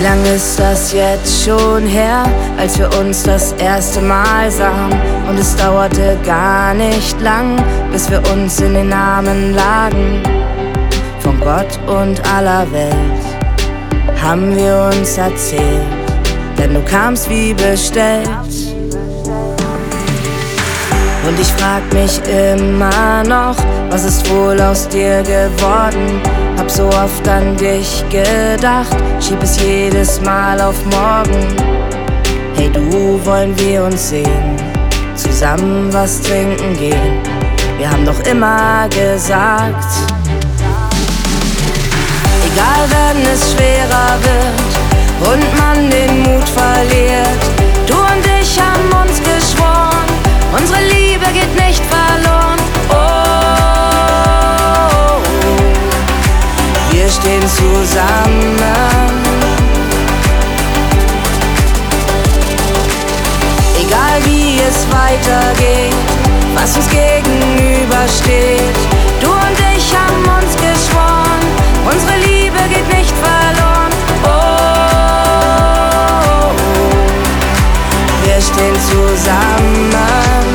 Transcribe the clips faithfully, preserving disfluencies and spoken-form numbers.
lang ist das jetzt schon her, als wir uns das erste Mal sahen? Und es dauerte gar nicht lang, bis wir uns in den Armen lagen. Von Gott und aller Welt haben wir uns erzählt, denn du kamst wie bestellt. Und ich frag mich immer noch, was ist wohl aus dir geworden? Hab so oft an dich gedacht, schieb es jedes Mal auf morgen. Hey du, wollen wir uns sehen, zusammen was trinken gehen? Wir haben doch immer gesagt, egal wenn es schwerer wird und man den Mut verliert, du und ich haben uns geschworen, unsere Liebe geht nicht verloren. Oh, wir stehen zusammen. Egal wie es weitergeht, was uns gegenübersteht, du und ich haben uns geschworen, unsere Liebe geht nicht verloren. Oh, wir stehen zusammen.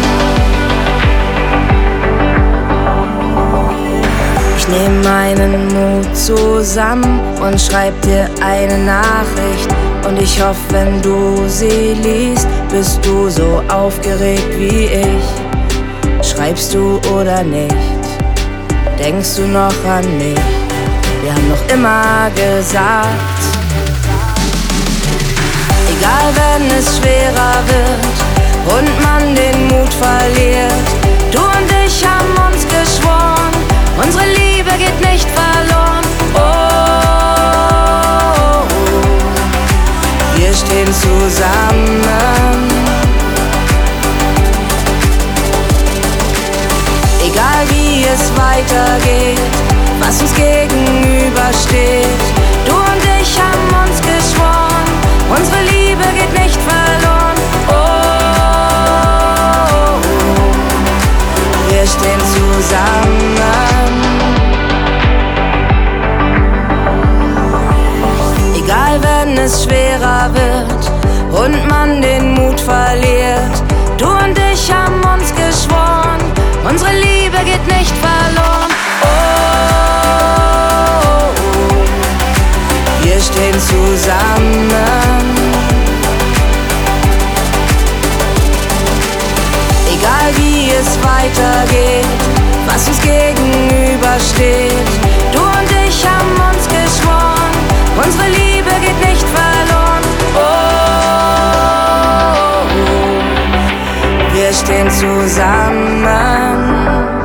Ich nehm meinen Mut zusammen und schreib dir eine Nachricht. Und ich hoffe, wenn du sie liest, bist du so aufgeregt wie ich. Schreibst du oder nicht? Denkst du noch an mich? Wir haben noch immer gesagt, egal wenn es schwerer wird und man den Mut verliert, du und ich haben uns geschworen, unsere Liebe geht nicht verloren. Oh, wir stehen zusammen. Egal wie es weitergeht, was uns gegenübersteht, du und ich haben uns geschworen, unsere Liebe geht nicht verloren. Oh, wir stehen zusammen. Egal wenn es schwerer wird und man den Mut verliert, du und ich haben uns geschworen, unsere Liebe geht nicht verloren. Oh, wir stehen zusammen. Egal wie es weitergeht, was uns gegenübersteht, du und ich haben uns geschworen, unsere Liebe geht nicht verloren. Oh, wir stehen zusammen.